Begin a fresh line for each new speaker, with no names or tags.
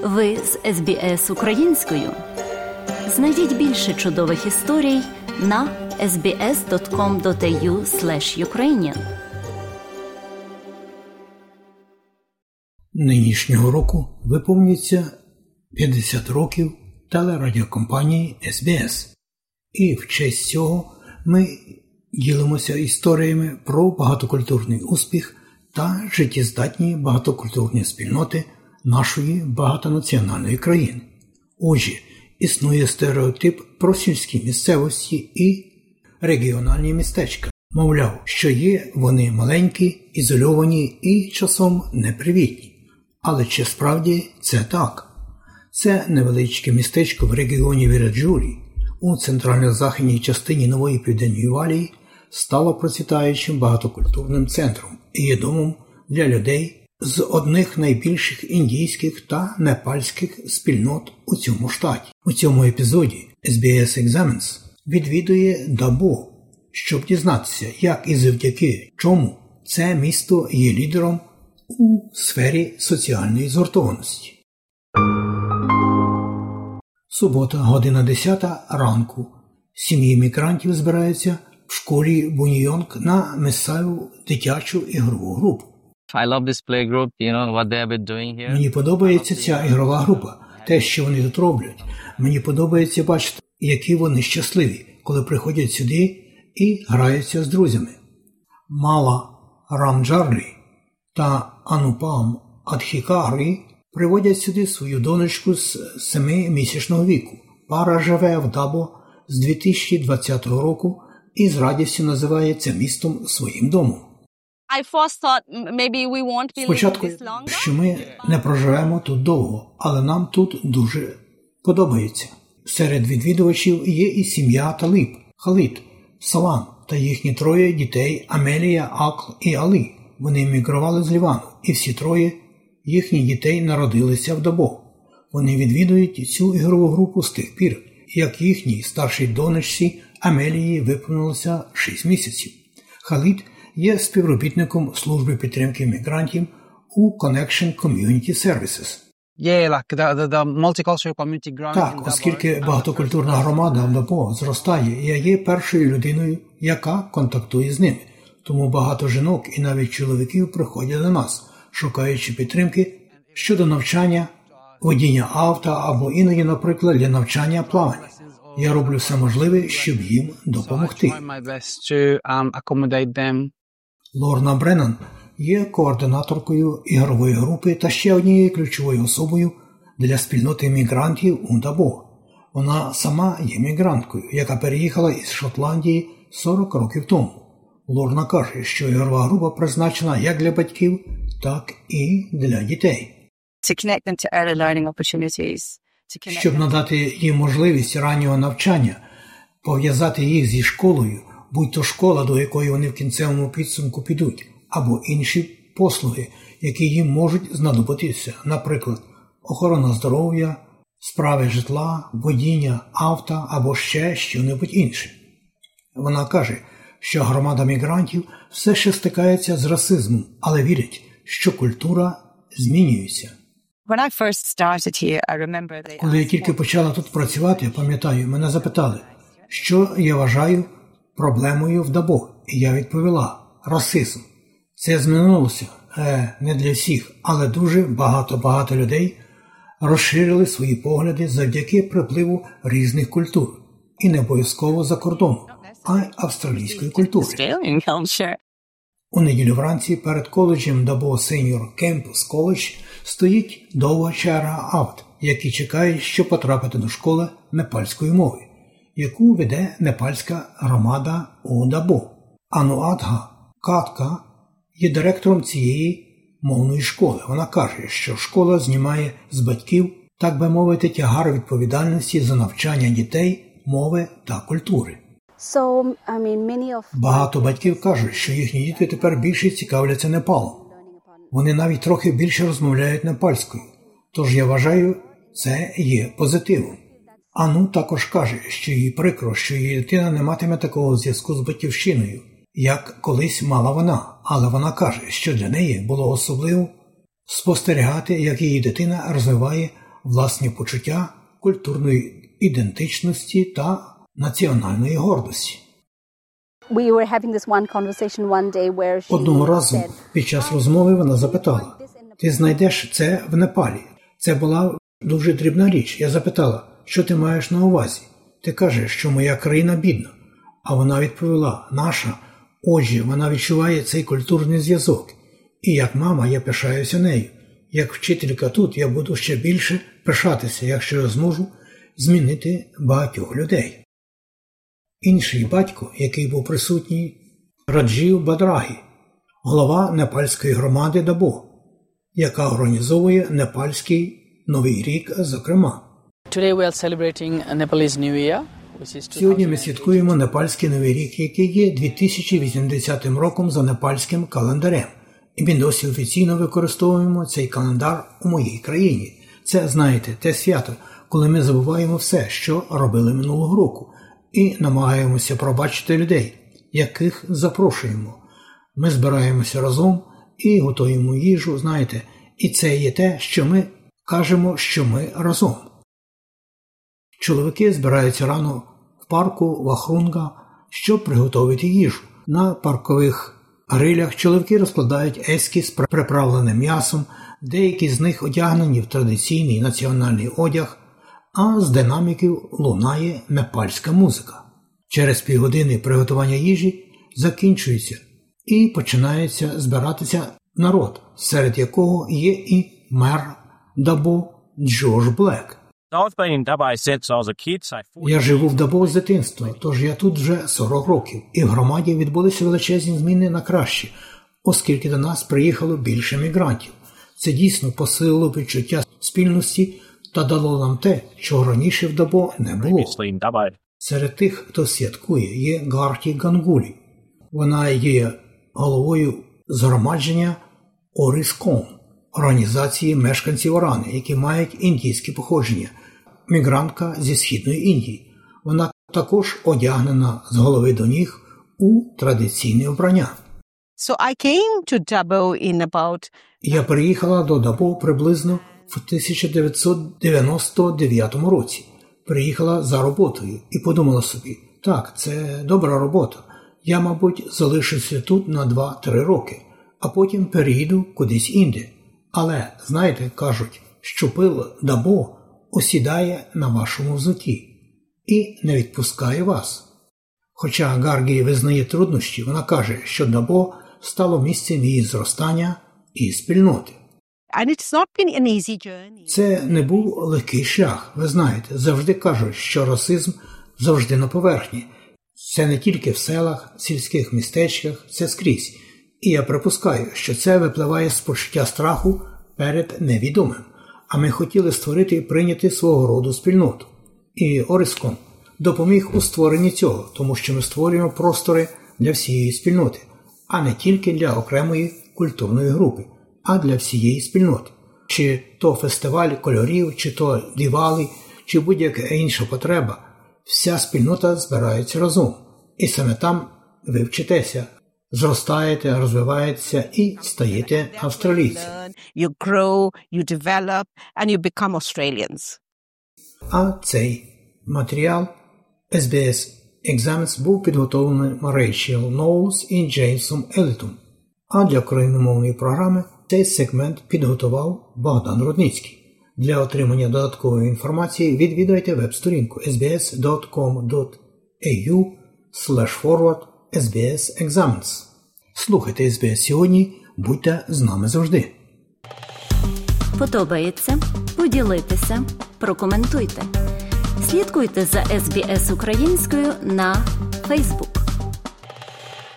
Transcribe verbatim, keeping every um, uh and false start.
Ви з ес бі ес українською. Знайдіть більше чудових історій на ес бі ес крапка ком крапка ей ю слеш юкрейніан.
Нинішнього року виповнюється п'ятдесят років телерадіокомпанії ес бі ес. І в честь цього ми ділимося історіями про багатокультурний успіх та життєздатні багатокультурні спільноти нашої багатонаціональної країни. Отже, існує стереотип про сільські місцевості і регіональні містечка. Мовляв, що є вони маленькі, ізольовані і часом непривітні. Але чи справді це так? Це невеличке містечко в регіоні Віраджулі у центрально-західній частині Нової Південної Валії стало процвітаючим багатокультурним центром і є домом для людей з одних найбільших індійських та непальських спільнот у цьому штаті. У цьому епізоді ес бі ес Examines відвідує Дабо, щоб дізнатися, як і завдяки чому це місто є лідером у сфері соціальної згуртованості. Субота, година десята ранку. Сім'ї мігрантів збираються в школі Буньйонг на місцеву дитячу ігрову групу.
I love this playgroup, you know, what they have been doing here.
Мені подобається ця ігрова група, те, що вони тут роблять. Мені подобається бачити, які вони щасливі, коли приходять сюди і граються з друзями. Мала Рамджарлі та Анупам Адхікарі приводять сюди свою донечку з семимісячного віку. Пара живе в Дабо з дві тисячі двадцятого року і з радістю називає це містом своїм домом. Спочатку, що ми не проживемо тут довго, але нам тут дуже подобається. Серед відвідувачів є і сім'я Таліб, Халід, Салам та їхні троє дітей Амелія, Акл і Алі. Вони емігрували з Лівану, і всі троє їхніх дітей народилися в Дабо. Вони відвідують цю ігрову групу з тих пір, як їхній старшій донечці Амелії виповнилося шість місяців. Халід є співробітником служби підтримки мігрантів у Connection Community Services.
Yeah, like the, the, the multicultural community growing.
Так, оскільки багатокультурна громада в Дабо зростає, я є першою людиною, яка контактує з ними. Тому багато жінок і навіть чоловіків приходять до нас, шукаючи підтримки щодо навчання, водіння авто або іноді, наприклад, для навчання плавання. Я роблю все можливе, щоб їм допомогти. Лорна Бреннан є координаторкою ігрової групи та ще однією ключовою особою для спільноти мігрантів у Дабо. Вона сама є мігранткою, яка переїхала із Шотландії сорок років тому. Лорна каже, що ігрова група призначена як для батьків, так і для дітей. Щоб надати їм можливість раннього навчання, пов'язати їх зі школою, будь-то школа, до якої вони в кінцевому підсумку підуть, або інші послуги, які їм можуть знадобитися, наприклад, охорона здоров'я, справи житла, водіння авто або ще що-небудь інше. Вона каже, що громада мігрантів все ще стикається з расизмом, але вірять, що культура змінюється. Коли я тільки почала тут працювати, пам'ятаю, мене запитали, що я вважаю проблемою в Дабо. І я відповіла – расизм. Це змінилося, е, не для всіх, але дуже багато-багато людей розширили свої погляди завдяки припливу різних культур. І не обов'язково за кордону, а й австралійської культури. У неділю вранці перед коледжем Дабо Senior Campus College стоїть довга черга авт, які чекають, щоб потрапити до школи непальської мови, яку веде непальська громада у Дабо. Ануадга Катка є директором цієї мовної школи. Вона каже, що школа знімає з батьків, так би мовити, тягар відповідальності за навчання дітей, мови та культури. Багато батьків кажуть, що їхні діти тепер більше цікавляться Непалом. Вони навіть трохи більше розмовляють непальською. Тож я вважаю, це є позитивом. Ану також каже, що їй прикро, що її дитина не матиме такого зв'язку з батьківщиною, як колись мала вона. Але вона каже, що для неї було особливо спостерігати, як її дитина розвиває власні почуття культурної ідентичності та національної гордості.
We were having this one conversation one day where she
Одного разу
said,
під час розмови вона запитала: «Ти знайдеш це в Непалі?» Це була дуже дрібна річ. Я запитала: «Що ти маєш на увазі? Ти кажеш, що моя країна бідна». А вона відповіла: «Наша». Отже, вона відчуває цей культурний зв'язок. І як мама я пишаюся нею. Як вчителька тут я буду ще більше пишатися, якщо я зможу змінити багатьох людей. Інший батько, який був присутній, Раджів Бадрагі, голова непальської громади Дабо, яка організовує непальський Новий рік, зокрема.
Today we are celebrating Nepalese New Year.
Сьогодні ми святкуємо непальський Новий рік, який є дві тисячі вісімдесятим роком за непальським календарем. І ми досі офіційно використовуємо цей календар у моїй країні. Це, знаєте, те свято, коли ми забуваємо все, що робили минулого року, і намагаємося пробачити людей, яких запрошуємо. Ми збираємося разом і готуємо їжу, знаєте, і це є те, що ми кажемо, що ми разом. Чоловіки збираються рано в парку Вахрунга, щоб приготувати їжу. На паркових грилях чоловіки розкладають ески з приправленим м'ясом, деякі з них одягнені в традиційний національний одяг, а з динаміків лунає непальська музика. Через півгодини приготування їжі закінчується і починається збиратися народ, серед якого є і мер Дабо Джордж Блек. Я живу в Дабо з дитинства, тож я тут вже сорок років, і в громаді відбулися величезні зміни на краще, оскільки до нас приїхало більше мігрантів. Це дійсно посилило відчуття спільності та дало нам те, чого раніше в Дабо не було. Серед тих, хто святкує, є Гарті Гангулі. Вона є головою згромадження Оріском, організації мешканців Орани, які мають індійське походження, мігрантка зі Східної Індії. Вона також одягнена з голови до ніг у традиційне вбрання.
So I came to Dabo in about...
Я приїхала до Дабо приблизно в тисяча дев'ятсот дев'яносто дев'ятому році. Приїхала за роботою і подумала собі: так, це добра робота. Я, мабуть, залишуся тут на два-три роки, а потім переїду кудись інде. Але, знаєте, кажуть, що пил Дабо осідає на вашому взутті і не відпускає вас. Хоча Гаргі визнає труднощі, вона каже, що Дабо стало місцем її зростання і спільноти.
And it's not been an easy journey.
Це не був легкий шлях. Ви знаєте, завжди кажуть, що расизм завжди на поверхні. Це не тільки в селах, сільських містечках, це скрізь. І я припускаю, що це випливає з почуття страху перед невідомим. А ми хотіли створити і прийняти свого роду спільноту. І Оріском допоміг у створенні цього, тому що ми створюємо простори для всієї спільноти, а не тільки для окремої культурної групи, а для всієї спільноти. Чи то фестиваль кольорів, чи то дівали, чи будь-яка інша потреба, вся спільнота збирається разом. І саме там ви вчитеся, зростаєте, розвиваєтеся і стаєте австралійцем.
You grow, you develop, and you become Australians.
А цей матеріал ес бі ес Examens був підготовлений Рейчел Ноулс і Джеймсом Елітом. А для україномовної програми цей сегмент підготував Богдан Рудницький. Для отримання додаткової інформації відвідайте веб-сторінку ес бі ес крапка ком крапка ей ю слеш форвард ес бі ес Examens. Слухайте ес бі ес сьогодні, будьте з нами завжди.
Подобається? Поділіться, прокоментуйте. Слідкуйте за ес бі ес українською на Facebook.